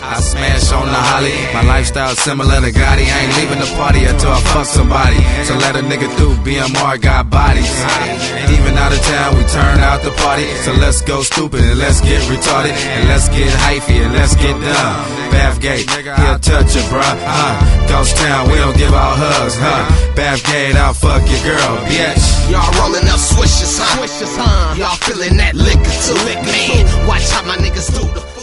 I smash on the Holly. My lifestyle similar to Gotti. I ain't leaving the party until I fuck somebody. So let a nigga through, BMR got bodies. Even out of town, we turn out the party. So let's go stupid and let's get retarded. And let's get hyphy and let's get done. Bathgate, he'll touch it, bruh. Ghost town, we don't give out hugs, Bathgate, I'll fuck your girl, bitch. Y'all rolling up swishers, huh? Y'all feeling that liquor too, man. Watch how my niggas do the